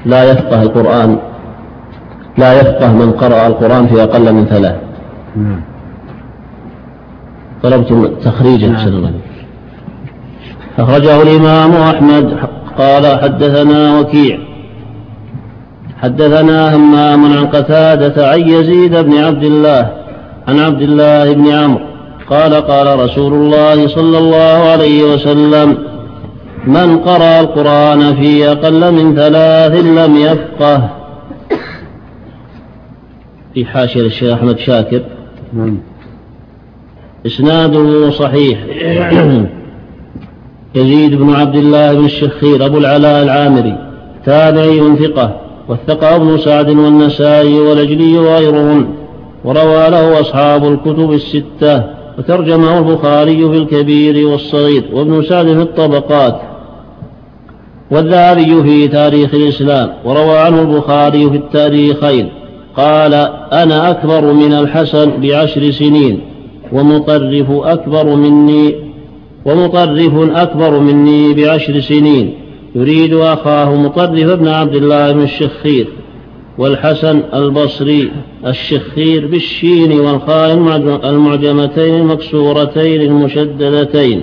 لا يفقه من قرأ القرآن في أقل من 3. طلبت تخريجا. أخرجه الإمام أحمد قال حدثنا وكيع حدثنا همام عن قتادة عن يزيد بن عبد الله عن عبد الله بن عمرو قال قال رسول الله صلى الله عليه وسلم من قرأ القرآن في أقل من 3 لم يفقه. في حاشية الشيخ أحمد شاكر إسناده صحيح. يزيد بن عبد الله بن الشخير أبو العلاء العامري تابعي ثقة، وثقه ابن سعد والنسائي والأجلي وغيرهم، وروى له أصحاب الكتب الستة، وترجمه البخاري في الكبير والصغير، وابن سعد في الطبقات، والذهبي في تاريخ الإسلام، وروى عنه البخاري في التاريخين. قال أنا أكبر من الحسن ب10 سنين، ومطرف أكبر مني ب10 سنين، يريد أخاه مطرف بن عبد الله بن الشخير، والحسن البصري الشخير بالشين والخاء المعجمتين المكسورتين المشددتين.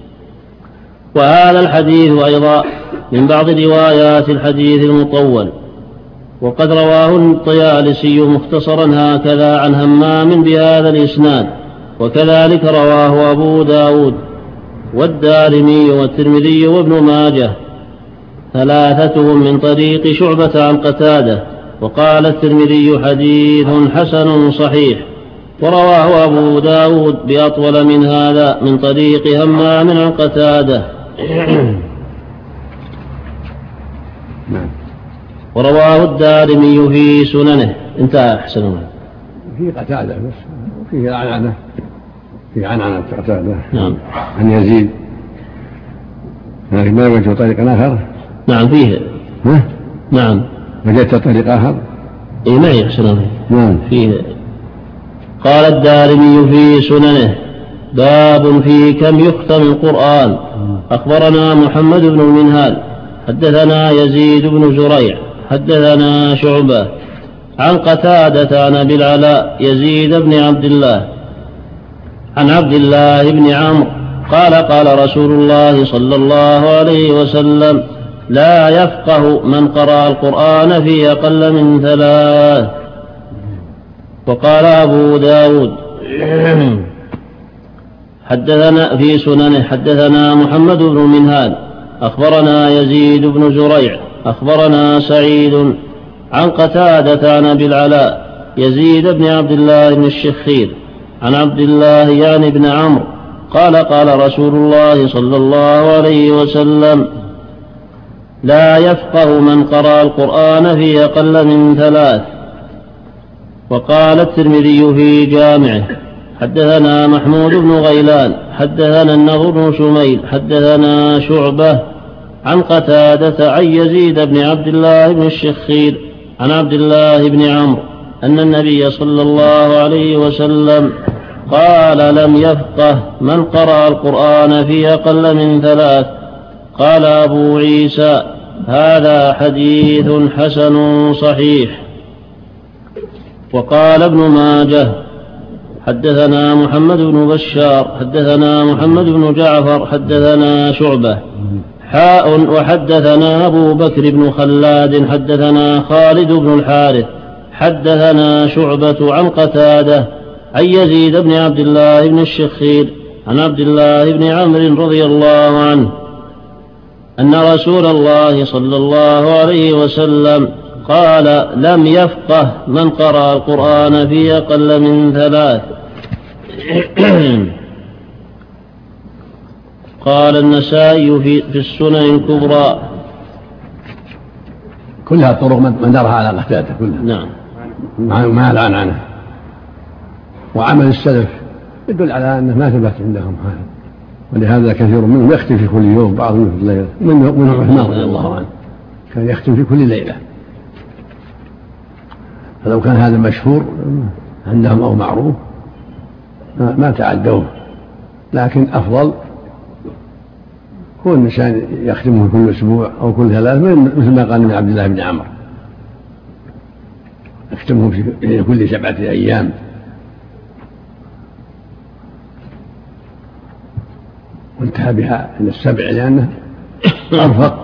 وهذا الحديث أيضا من بعض روايات الحديث المطول، وقد رواه الطيالسي مختصرا هكذا عن همام بهذا الإسناد، وكذلك رواه أبو داود والدارمي والترمذي وابن ماجه، ثلاثتهم من طريق شعبة عن قتادة. وقال الترمذي حديث حسن صحيح. ورواه أبو داود بأطول من هذا من طريق همام عن قتادة. ورواه الدارمي في سننه. انتهى. أحسن. في قتادة بس فيه عنعنة، في عنعنة قتادة. نعم. عن يزيد، لكن ما وجدت طريق آخر. نعم فيه. نعم. وجدت طريق آخر. إيه معي. أحسن. نعم. فيه. قال الدارمي في سننه باب في كم يختم القرآن. أخبرنا محمد بن المنهال حدثنا يزيد بن زريع حدثنا شعبة عن قتادة عن أبي العلاء يزيد بن عبد الله عن عبد الله بن عمرو قال قال رسول الله صلى الله عليه وسلم لا يفقه من قرأ القرآن في أقل من 3. وقال أبو داود حدثنا في سننه حدثنا محمد بن منهال أخبرنا يزيد بن زريع أخبرنا سعيد عن قتادة عن أبي العلاء يزيد بن عبد الله بن الشخير عن عبد الله يعني بن عمرو قال قال رسول الله صلى الله عليه وسلم لا يفقه من قرأ القرآن في أقل من 3. وقال الترمذي في جامعه حدثنا محمود بن غيلان حدثنا النضر بن شميل حدثنا شعبة عن قتادة عن يزيد بن عبد الله بن الشخير عن عبد الله بن عمرو أن النبي صلى الله عليه وسلم قال لم يفقه من قرأ القرآن في أقل من 3. قال أبو عيسى هذا حديث حسن صحيح. وقال ابن ماجه حدثنا محمد بن بشار حدثنا محمد بن جعفر حدثنا شعبة وحدثنا أبو بكر بن خلاد حدثنا خالد بن الحارث حدثنا شعبة عن قتادة عن يزيد بن عبد الله بن الشخير عن عبد الله بن عمرو رضي الله عنه أن رسول الله صلى الله عليه وسلم قال لم يفقه من قرأ القرآن في أقل من 3. قال النسائي في السنن الكبرى كلها طرق من درها على قتادة كلها. نعم. ما الآن عنه. وعمل السلف يدل على أنه ما ثبت عندهم هذا، ولهذا كثير منهم يختم في كل يوم بعضهم في الليل، منهم عثمان رضي الله عنه كان يختم في كل ليلة. فلو كان هذا مشهور عندهم أو معروف ما تعدوه، لكن أفضل هو الإنسان يختمه كل أسبوع أو كل 3 مثل ما قال من عبد الله بن عمرو يختمه في كل 7 أيام. وانتهى بها إلى 7 لأنه أرفق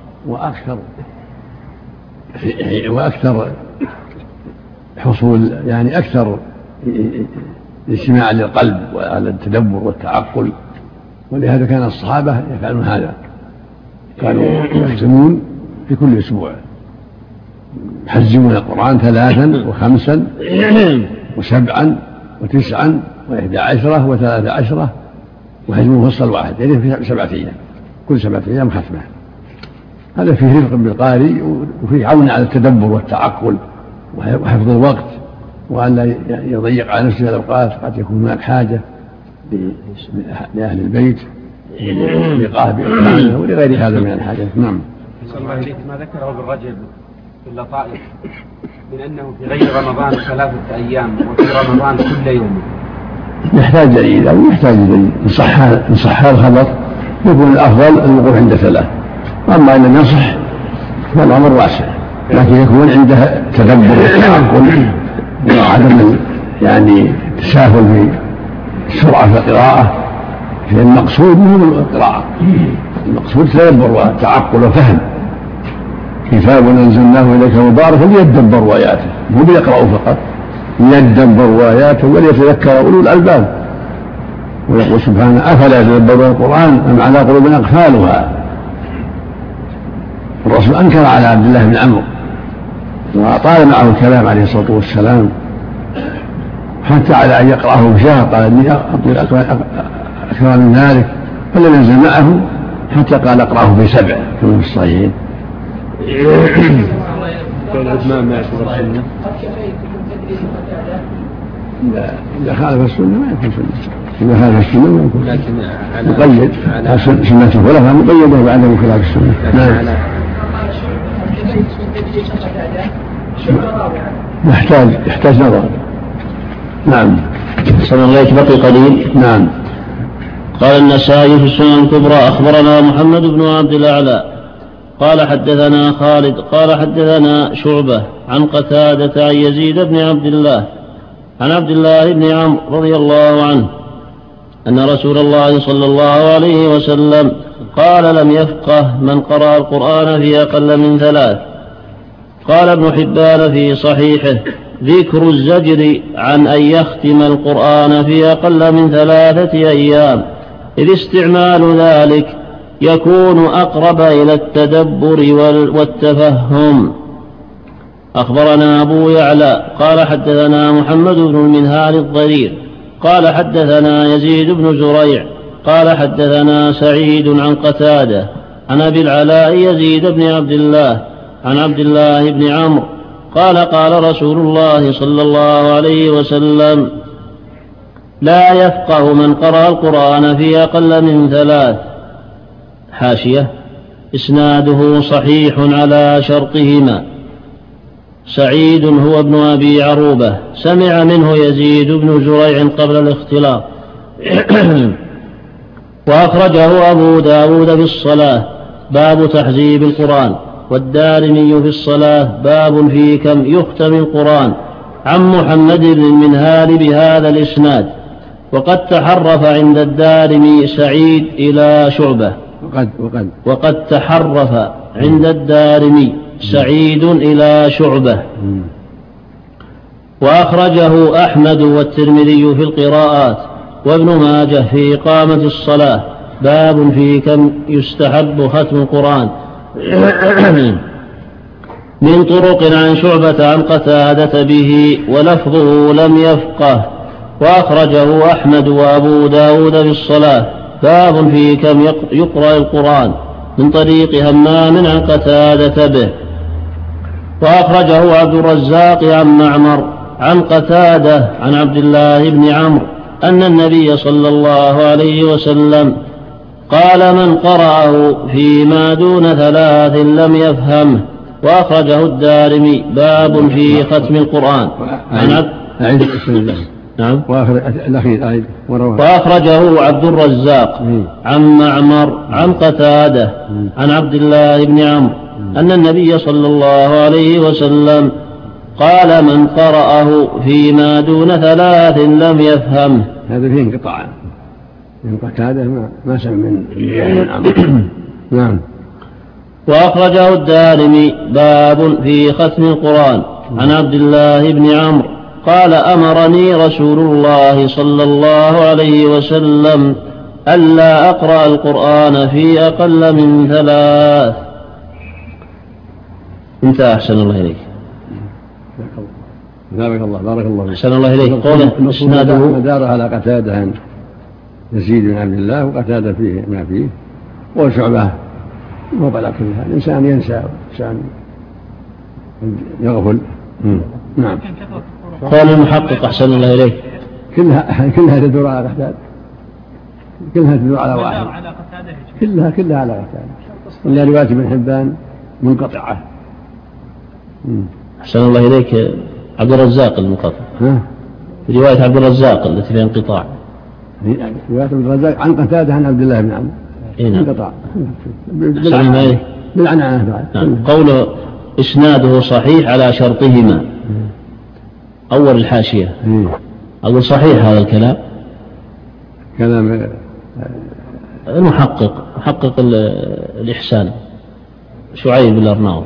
وأكثر حصول، يعني أكثر اجتماع للقلب وعلى التدبر والتعقل. ولهذا كان الصحابة يفعلون هذا، كانوا يختمون في كل أسبوع، يحزمون القرآن 3 و5 و7 و9 و11 و13 وحزمه فصل واحد، يعني في 7 أيام، كل 7 أيام ختمة. هذا فيه رفق بالقارئ وفيه عون على التدبر والتعقل وحفظ الوقت، وأن لا يضيق على نفسه الأوقات، قد يكون هناك حاجة لأهل البيت لقاء بإخوانه ولغير هذا من الحاجات. نعم. ما ذكره ابن رجب في اللطائف من أنه في غير رمضان 3 أيام وفي رمضان كل يوم، يحتاج دليل أو يحتاج دليل. إن صح الخبر يكون الأفضل الوقوف عند 3، أما إن لم يصح فالأمر واسع، لكن يكون عنده تدبر وتعقل وعدم يعني تساهل في السرعة في القراءة. في المقصود من القراءة، المقصود تدبر وتعقل وفهم. كتاب أنزلناه إليك مبارك ليدبروا آياته، مو ليقرأوا فقط، ليدبروا آياته وليتذكر أولو الألباب. ويقول سبحانه أفلا يتدبرون القرآن أم على قلوب أقفالها. الرسول أنكر على عبد الله بن عمرو وطال معه الكلام عليه الصلاة والسلام حتى على أن يقرأه بشهر، قال إني أطيل أكثر من ذلك، فلم ينزل معه حتى قال أقرأه في 7 كما في الصحيحين. الإتمام ما يعتبر سنة؟ إذا خالف السنة ما يكون سنة، إذا خالف السنة ما يكون مقيد. سنة الخلفاء مقيدة بعد خلاف السنة. نعم. يحتاج نظر. نعم. صلى الله بقي قليل. نعم. قال النسائي في السنن الكبرى أخبرنا محمد بن عبد الأعلى قال حدثنا خالد قال حدثنا شعبة عن قتادة عن يزيد بن عبد الله عن عبد الله بن عمرو رضي الله عنه أن رسول الله صلى الله عليه وسلم قال لم يفقه من قرأ القرآن في أقل من 3. قال ابن حبان في صحيحه ذكر الزجر عن أن يختم القرآن في أقل من 3 أيام، إذ استعمال ذلك يكون أقرب إلى التدبر والتفهم. أخبرنا أبو يعلى قال حدثنا محمد بن المنهال الضرير قال حدثنا يزيد بن زريع قال حدثنا سعيد عن قتادة عن أبي العلاء يزيد بن عبد الله عن عبد الله بن عمرو قال قال رسول الله صلى الله عليه وسلم لا يفقه من قرأ القرآن في أقل من 3. حاشية إسناده صحيح على شرطهما. سعيد هو ابن أبي عروبة سمع منه يزيد بن زريع قبل الاختلاط. وأخرجه أبو داود في الصلاة باب تحزيب القرآن، والدارمي في الصلاة باب في كم يختم القرآن، عن محمد بن المنهال بهذا الإسناد. وقد تحرف عند الدارمي سعيد إلى شعبة وقد تحرف عند الدارمي سعيد إلى شعبة. وأخرجه أحمد والترمذي في القراءات، وابن ماجه في إقامة الصلاة باب في كم يستحب ختم القرآن من طرق عن شعبة عن قتادة به ولفظه لم يفقه. وأخرجه أحمد وأبو داود في الصلاة باب في كم يقرأ القرآن من طريق همام عن قتادة به. وأخرجه عبد الرزاق عن معمر عن قتادة عن عبد الله بن عمرو أن النبي صلى الله عليه وسلم قال من قرأه فيما دون 3 لم يفهمه. وأخرجه الدارمي باب في ختم القرآن نعم. الأخير وأخرجه عبد الرزاق عن معمر عن قتادة عن عبد الله بن عمرو أن النبي صلى الله عليه وسلم قال من قرأه فيما دون 3 لم يفهمه. هذا فيه انقطاع من قتادة ما سمع من نعم. وأخرجه الدارمي باب في ختم القرآن عن عبد الله بن عمرو قال أمرني رسول الله صلى الله عليه وسلم ألا أقرأ القرآن في أقل من 3. انت أحسن الله إليك. بارك الله أحسن الله إليك. قوله إسناده مدار على قتادة عن يزيد بن عبد الله، وقتادة فيه ما فيه، وشعبة وبلغ كلها. الإنسان ينسى، الإنسان يغفل. نعم. قال المحقق أحسن الله إليك كلها تدور على قتادة، كلها تدور على واحد، كلها على قتادة، إلا رواية ابن حبان منقطعة. أحسن الله إليك. عبد الرزاق المنقطع، رواية عبد الرزاق التي فيها انقطاع، رواية عبد الرزاق عن قتادة عن عبد الله بن عمرو انقطاع بالعنعنة. قوله إسناده صحيح على شرطهما، أول الحاشية. أقول صحيح هذا الكلام، كلام المحقق محقق الإحسان شعيب الأرناؤوط،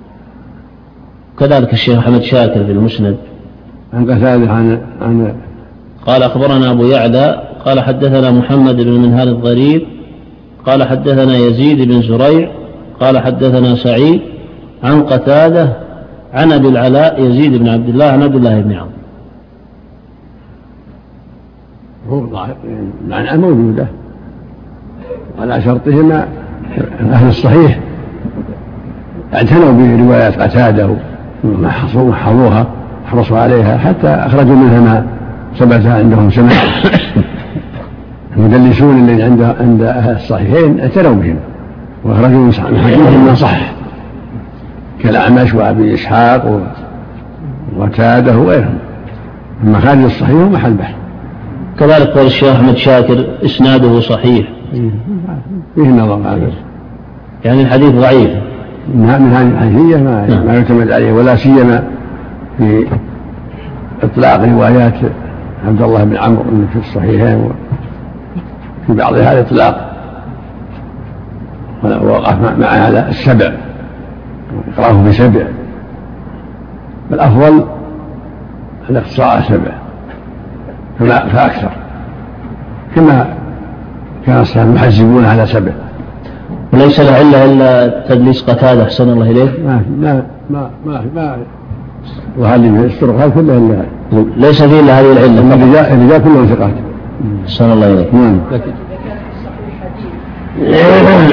كذلك الشيخ أحمد شاكر في المسند عن قتادة عن قال أخبرنا أبو يعلى قال حدثنا محمد بن منهال الضرير قال حدثنا يزيد بن زريع قال حدثنا سعيد عن قتادة عن أبي العلاء يزيد بن عبد الله عن عبد الله بن عمرو. العنعنة موجودة على شرطهما. أهل الصحيح اعتنوا بروايات قتادة وحفظوها، حرصوا عليها حتى أخرجوا منها ما ثبت عندهم سماع. المدلسون الذين عند أهل الصحيحين اعتنوا بهم وأخرجوا من حديثهم ما صح، كالأعمش وأبي إسحاق وقتادة وغيرهم. أما خارج الصحيح هو محل بحث. كذلك قال الشيخ أحمد شاكر إسناده صحيح، فيه نظر هذا، يعني الحديث ضعيف من هذه الحديثية ما يعتمد عليه، ولا سيما في إطلاق روايات عبد الله بن عمرو في الصحيحين في بعضها الإطلاق، ووقف مع هذا 7 يقرأه ب7، بالأفضل الاقتصار على 7 فأكثر، كما كان الصحابة يحزبون على 7. وليس له علة إلا تدليس قتادة أحسن الله إليه. ما وهذه الطرقات كلها إلا ليس فيه إلا هذه العلة. الرجال كلهم ثقات. أحسن الله إليه.